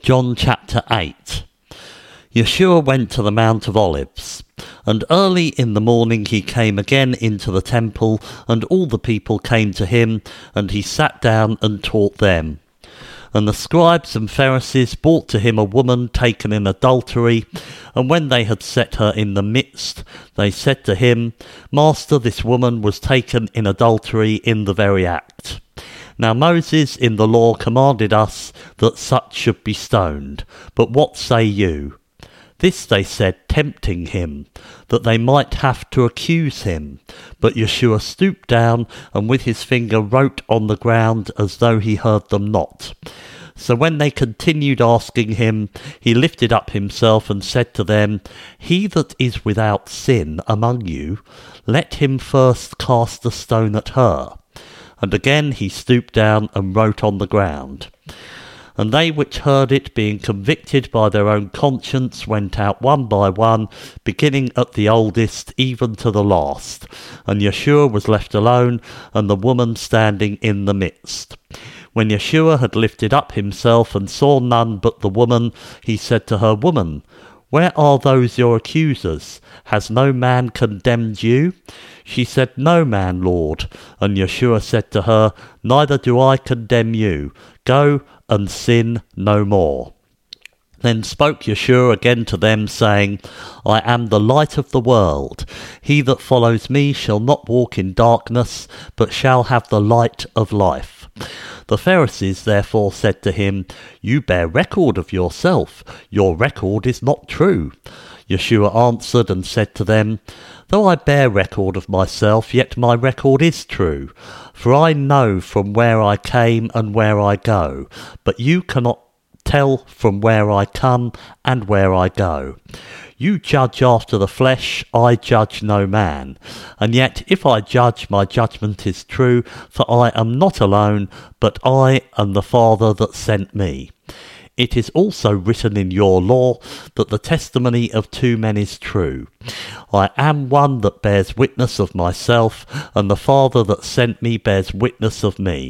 John chapter 8. Yeshua went to the Mount of Olives, and early in the morning he came again into the temple, and all the people came to him, and he sat down and taught them. And the scribes and Pharisees brought to him a woman taken in adultery, and when they had set her in the midst, they said to him, Master, this woman was taken in adultery in the very act. Now Moses in the law commanded us that such should be stoned, but what say you? This they said, tempting him, that they might have to accuse him. But Yeshua stooped down, and with his finger wrote on the ground, as though he heard them not. So when they continued asking him, he lifted up himself and said to them, He that is without sin among you, let him first cast a stone at her. And again he stooped down and wrote on the ground. And they which heard it, being convicted by their own conscience, went out one by one, beginning at the oldest, even to the last. And Yeshua was left alone, and the woman standing in the midst. When Yeshua had lifted up himself and saw none but the woman, he said to her, Woman, where are those your accusers? Has no man condemned you? She said, No man, Lord. And Yeshua said to her, Neither do I condemn you. Go and sin no more. Then spoke Yeshua again to them, saying, I am the light of the world. He that follows me shall not walk in darkness, but shall have the light of life. The Pharisees therefore said to him, You bear record of yourself. Your record is not true. Yeshua answered and said to them, Though I bear record of myself, yet my record is true. For I know from where I came and where I go, but you cannot tell from where I come and where I go. You judge after the flesh, I judge no man. And yet if I judge, my judgment is true, for I am not alone, but I and the Father that sent me. It is also written in your law that the testimony of two men is true. I am one that bears witness of myself, and the Father that sent me bears witness of me.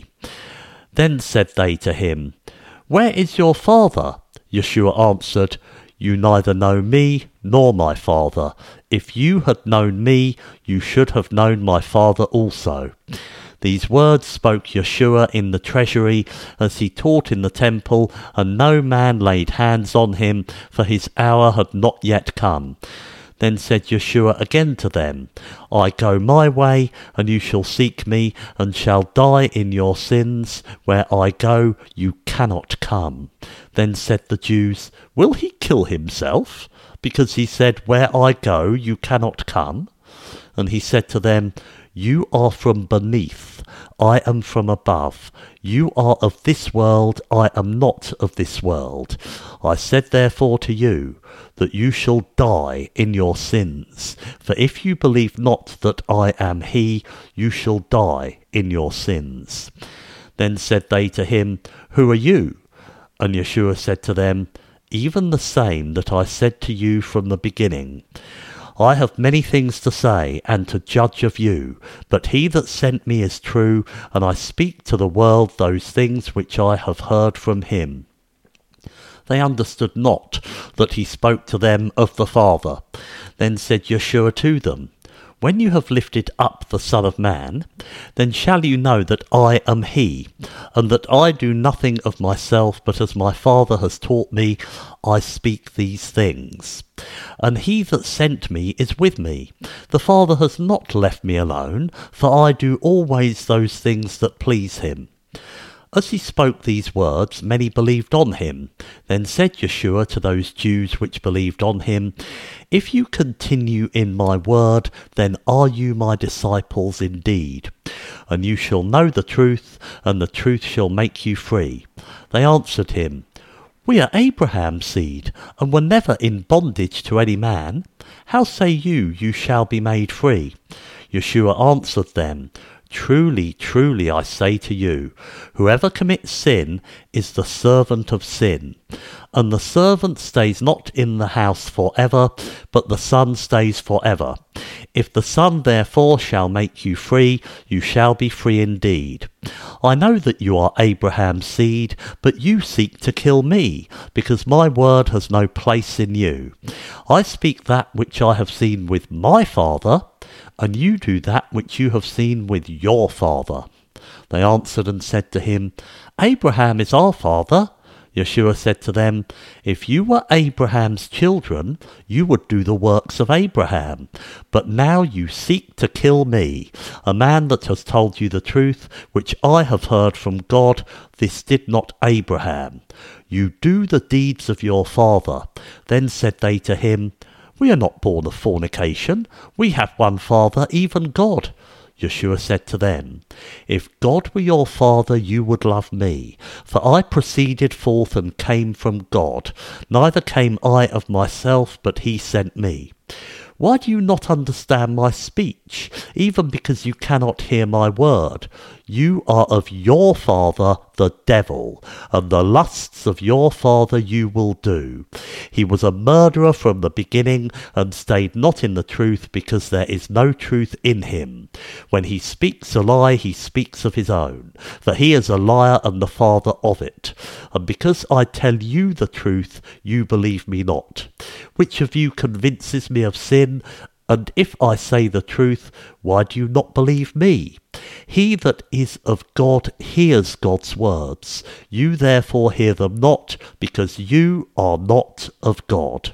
Then said they to him, Where is your Father? Yeshua answered, You neither know me nor my Father. If you had known me, you should have known my Father also. These words spoke Yeshua in the treasury as he taught in the temple, and no man laid hands on him, for his hour had not yet come. Then said Yeshua again to them, I go my way, and you shall seek me, and shall die in your sins. Where I go, you cannot come. Then said the Jews, Will he kill himself? Because he said, Where I go, you cannot come. And he said to them, You are from beneath, I am from above. You are of this world, I am not of this world. I said therefore to you, that you shall die in your sins. For if you believe not that I am he, you shall die in your sins. Then said they to him, Who are you? And Yeshua said to them, Even the same that I said to you from the beginning. I have many things to say and to judge of you, but he that sent me is true, and I speak to the world those things which I have heard from him. They understood not that he spoke to them of the Father. Then said Yeshua to them, When you have lifted up the Son of Man, then shall you know that I am he, and that I do nothing of myself, but as my Father has taught me, I speak these things. And he that sent me is with me. The Father has not left me alone, for I do always those things that please him. As he spoke these words, many believed on him. Then said Yeshua to those Jews which believed on him, If you continue in my word, then are you my disciples indeed. And you shall know the truth, and the truth shall make you free. They answered him, We are Abraham's seed, and were never in bondage to any man. How say you, you shall be made free? Yeshua answered them, Truly, truly, I say to you, whoever commits sin is the servant of sin. And the servant stays not in the house forever, but the Son stays forever. If the Son therefore shall make you free, you shall be free indeed. I know that you are Abraham's seed, but you seek to kill me, because my word has no place in you. I speak that which I have seen with my father, and you do that which you have seen with your father. They answered and said to him, Abraham is our father. Yeshua said to them, If you were Abraham's children, you would do the works of Abraham. But now you seek to kill me, a man that has told you the truth, which I have heard from God. This did not Abraham. You do the deeds of your father. Then said they to him, We are not born of fornication. We have one Father, even God. Yeshua said to them, If God were your Father, you would love me, for I proceeded forth and came from God. Neither came I of myself, but he sent me. Why do you not understand my speech, even because you cannot hear my word? You are of your father, the devil, and the lusts of your father you will do. He was a murderer from the beginning, and stayed not in the truth, because there is no truth in him. When he speaks a lie, he speaks of his own, for he is a liar and the father of it. And because I tell you the truth, you believe me not. Which of you convinces me of sin? And if I say the truth, why do you not believe me? He that is of God hears God's words. You therefore hear them not, because you are not of God.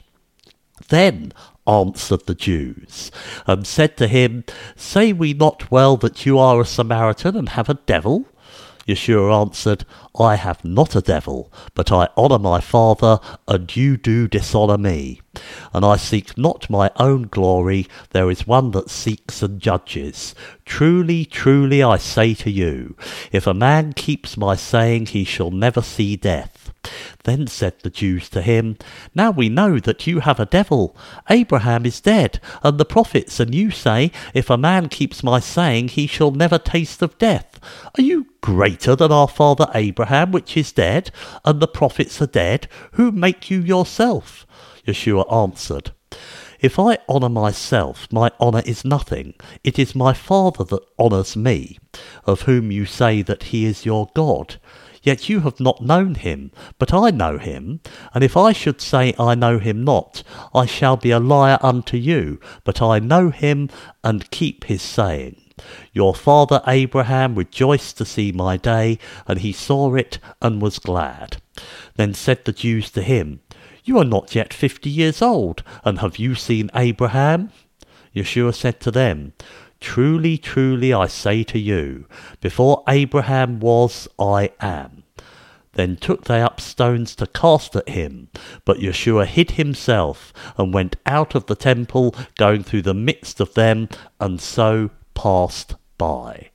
Then answered the Jews, and said to him, Say we not well that you are a Samaritan and have a devil? Yeshua answered, I have not a devil, but I honour my Father, and you do dishonour me. And I seek not my own glory, there is one that seeks and judges. Truly, truly, I say to you, if a man keeps my saying, he shall never see death. Then said the Jews to him, Now we know that you have a devil. Abraham is dead, and the prophets, and you say, If a man keeps my saying, he shall never taste of death. Are you greater than our father Abraham, which is dead, and the prophets are dead? Who make you yourself? Yeshua answered, If I honour myself, my honour is nothing. It is my Father that honours me, of whom you say that he is your God. Yet you have not known him, but I know him. And if I should say I know him not, I shall be a liar unto you. But I know him, and keep his saying. Your father Abraham rejoiced to see my day, and he saw it, and was glad. Then said the Jews to him, You are not yet 50 years old, and have you seen Abraham? Yeshua said to them, Truly, truly, I say to you, before Abraham was, I am. Then took they up stones to cast at him, but Yeshua hid himself, and went out of the temple, going through the midst of them, and so passed by.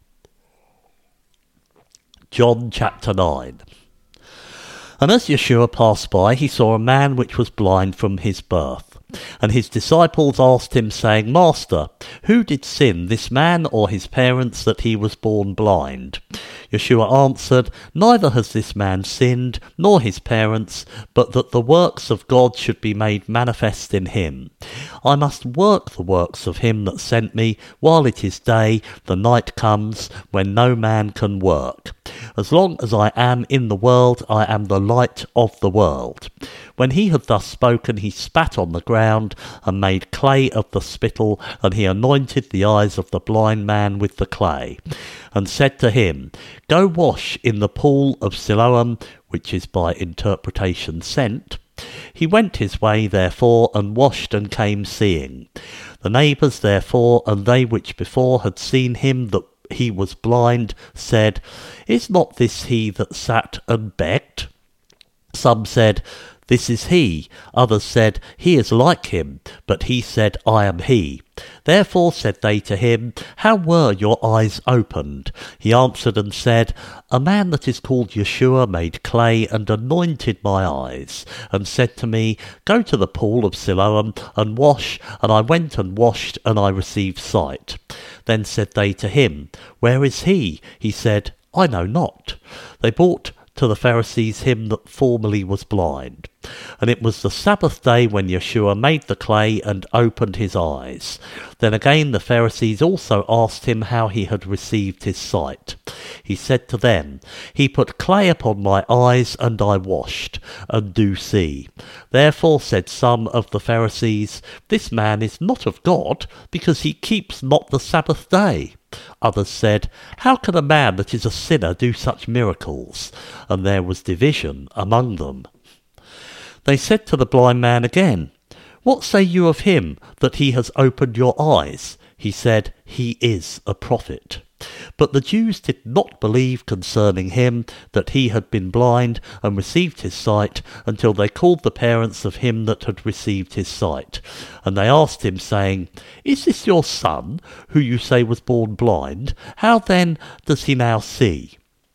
John chapter 9. And as Yeshua passed by, he saw a man which was blind from his birth. And his disciples asked him, saying, Master, who did sin, this man or his parents, that he was born blind? Yeshua answered, Neither has this man sinned, nor his parents, but that the works of God should be made manifest in him. I must work the works of him that sent me, while it is day. The night comes, when no man can work. As long as I am in the world, I am the light of the world. When he had thus spoken, he spat on the ground, and made clay of the spittle, and he anointed the eyes of the blind man with the clay, and said to him, Go wash in the pool of Siloam, which is by interpretation sent. He went his way, therefore, and washed, and came seeing. The neighbours, therefore, and they which before had seen him that he was blind, said, Is not this he that sat and begged? Some said, "This is he." Others said, "He is like him." But he said, "I am he." Therefore said they to him, "How were your eyes opened?" He answered and said, "A man that is called Yeshua made clay and anointed my eyes, and said to me, 'Go to the pool of Siloam and wash.' And I went and washed, and I received sight." Then said they to him, "Where is he?" He said, "I know not." They brought to the Pharisees him that formerly was blind. And it was the Sabbath day when Yeshua made the clay and opened his eyes. Then again the Pharisees also asked him how he had received his sight. He said to them, "He put clay upon my eyes, and I washed, and do see." Therefore said some of the Pharisees, "This man is not of God, because he keeps not the Sabbath day." Others said, "How can a man that is a sinner do such miracles?" And there was division among them. They said to the blind man again, "What say you of him, that he has opened your eyes?" He said, "He is a prophet." But the Jews did not believe concerning him that he had been blind and received his sight, until they called the parents of him that had received his sight. And they asked him, saying, "Is this your son, who you say was born blind? How then does he now see?"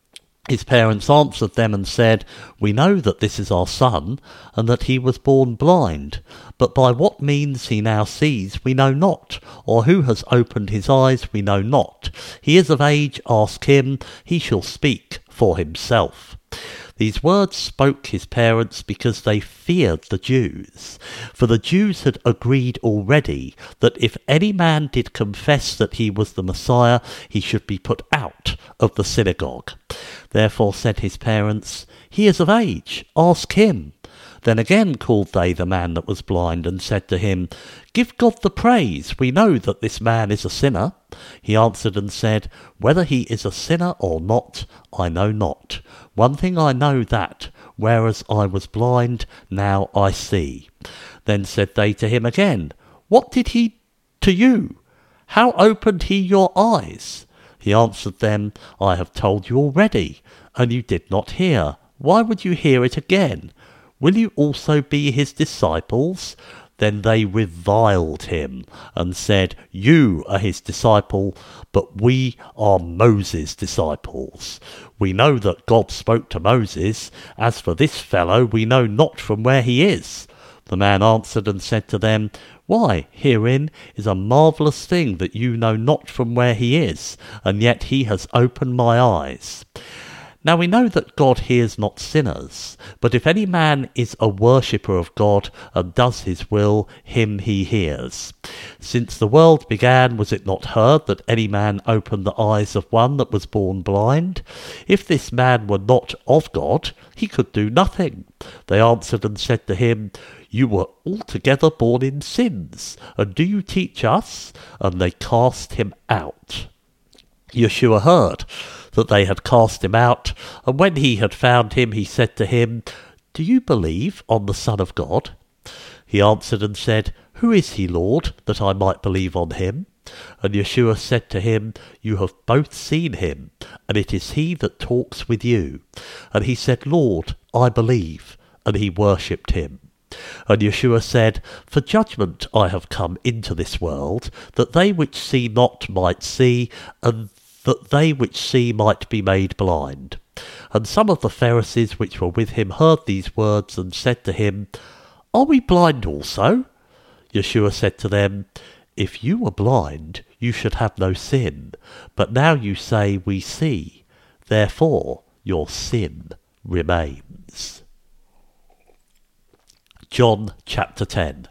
His parents answered them and said, "We know that this is our son, and that he was born blind. But by what means he now sees we know not, or who has opened his eyes we know not. He is of age, ask him, he shall speak for himself." These words spoke his parents because they feared the Jews. For the Jews had agreed already that if any man did confess that he was the Messiah, he should be put out of the synagogue. Therefore said his parents, "He is of age, ask him." Then again called they the man that was blind, and said to him, "Give God the praise, we know that this man is a sinner." He answered and said, "Whether he is a sinner or not, I know not. One thing I know, that, whereas I was blind, now I see." Then said they to him again, "What did he to you? How opened he your eyes?" He answered them, "I have told you already, and you did not hear. Why would you hear it again? Will you also be his disciples?" Then they reviled him, and said, "You are his disciple, but we are Moses' disciples. We know that God spoke to Moses. As for this fellow, we know not from where he is." The man answered and said to them, "Why, herein is a marvellous thing, that you know not from where he is, and yet he has opened my eyes. Now we know that God hears not sinners, but if any man is a worshipper of God and does his will, him he hears. Since the world began, was it not heard that any man opened the eyes of one that was born blind? If this man were not of God, he could do nothing." They answered and said to him, "You were altogether born in sins, and do you teach us?" And they cast him out. Yeshua heard that they had cast him out, and when he had found him, he said to him, "Do you believe on the Son of God?" He answered and said, "Who is he, Lord, that I might believe on him?" And Yeshua said to him, "You have both seen him, and it is he that talks with you." And he said, "Lord, I believe," and he worshipped him. And Yeshua said, "For judgment I have come into this world, that they which see not might see, and that they which see might be made blind." And some of the Pharisees which were with him heard these words, and said to him, "Are we blind also?" Yeshua said to them, "If you were blind, you should have no sin. But now you say, we see. Therefore your sin remains." John chapter 10.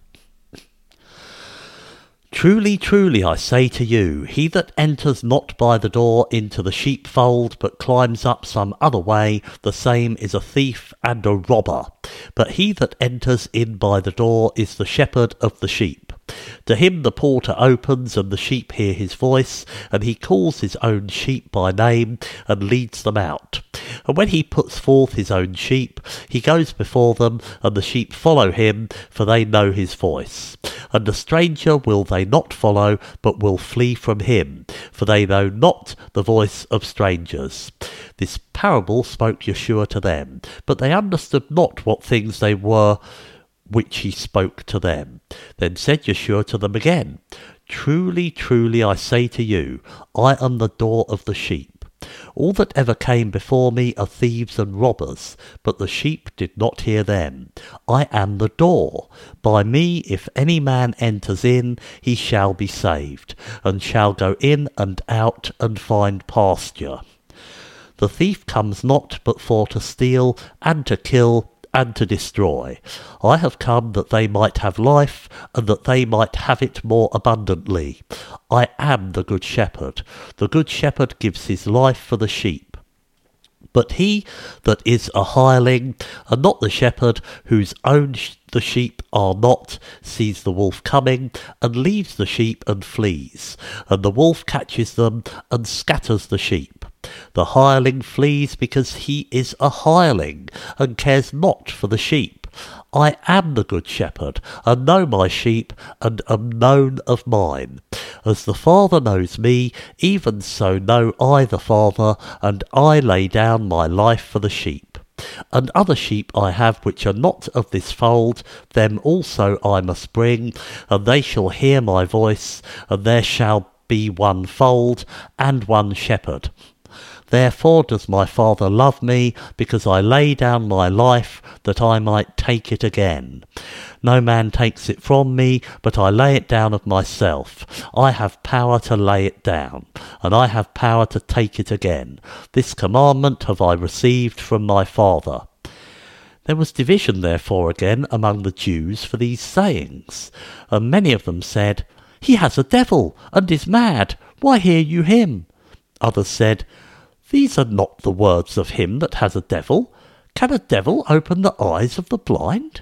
Truly, truly, I say to you, he that enters not by the door into the sheepfold, but climbs up some other way, the same is a thief and a robber. But he that enters in by the door is the shepherd of the sheep. To him the porter opens, and the sheep hear his voice, and he calls his own sheep by name, and leads them out. And when he puts forth his own sheep, he goes before them, and the sheep follow him, for they know his voice. And the stranger will they not follow, but will flee from him, for they know not the voice of strangers. This parable spoke Yeshua to them, but they understood not what things they were which he spoke to them. Then said Yeshua to them again, Truly, truly, I say to you, I am the door of the sheep. All that ever came before me are thieves and robbers, but the sheep did not hear them. I am the door. By me, if any man enters in, he shall be saved, and shall go in and out and find pasture. The thief comes not but for to steal, and to kill, and to destroy. I have come that they might have life, and that they might have it more abundantly. I am the good shepherd. The good shepherd gives his life for the sheep. But he that is a hireling, and not the shepherd, whose own the sheep are not, sees the wolf coming, and leaves the sheep and flees. And the wolf catches them, and scatters the sheep. The hireling flees because he is a hireling, and cares not for the sheep. I am the good shepherd, and know my sheep, and am known of mine. As the Father knows me, even so know I the Father, and I lay down my life for the sheep. And other sheep I have which are not of this fold, them also I must bring, and they shall hear my voice, and there shall be one fold, and one shepherd. Therefore does my Father love me, because I lay down my life, that I might take it again. No man takes it from me, but I lay it down of myself. I have power to lay it down, and I have power to take it again. This commandment have I received from my Father. There was division therefore again among the Jews for these sayings, and many of them said, He has a devil, and is mad. Why hear you him? Others said, These are not the words of him that has a devil. Can a devil open the eyes of the blind?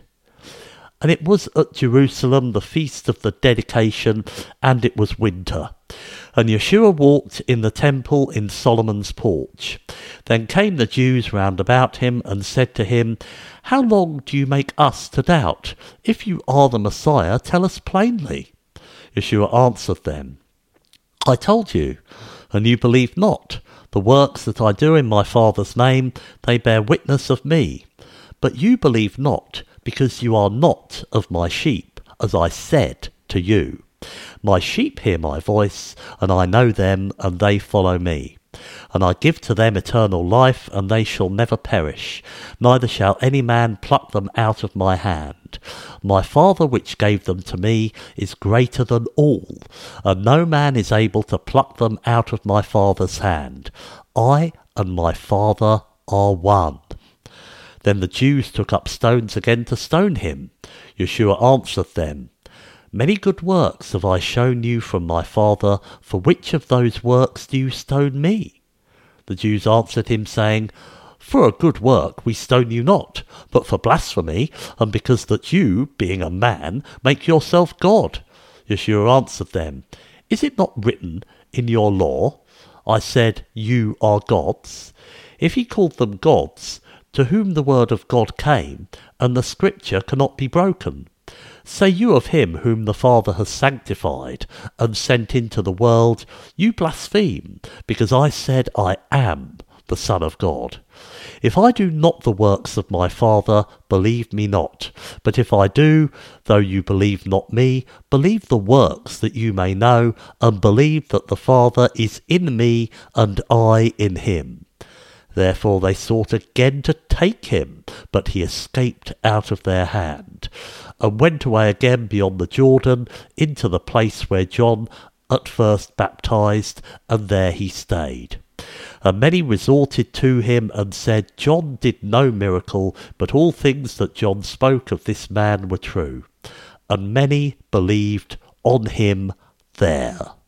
And it was at Jerusalem the feast of the dedication, and it was winter. And Yeshua walked in the temple in Solomon's porch. Then came the Jews round about him, and said to him, How long do you make us to doubt? If you are the Messiah, tell us plainly. Yeshua answered them, I told you, and you believe not. The works that I do in my Father's name, they bear witness of me. But you believe not, because you are not of my sheep, as I said to you. My sheep hear my voice, and I know them, and they follow me. And I give to them eternal life, and they shall never perish, neither shall any man pluck them out of my hand. My Father which gave them to me is greater than all, and no man is able to pluck them out of my Father's hand. I and my Father are one. Then the Jews took up stones again to stone him. Yeshua answered them, Many good works have I shown you from my Father. For which of those works do you stone me? The Jews answered him, saying, For a good work we stone you not, but for blasphemy, and because that you, being a man, make yourself God. Yeshua answered them, Is it not written in your law, I said, You are gods? If he called them gods, to whom the word of God came, and the scripture cannot be broken. Say you of him whom the Father has sanctified, and sent into the world, you blaspheme, because I said I am the Son of God. If I do not the works of my Father, believe me not. But if I do, though you believe not me, believe the works, that you may know, and believe that the Father is in me, and I in him. Therefore they sought again to take him, but he escaped out of their hand, and went away again beyond the Jordan, into the place where John at first baptized, and there he stayed. And many resorted to him, and said, John did no miracle, but all things that John spoke of this man were true. And many believed on him there.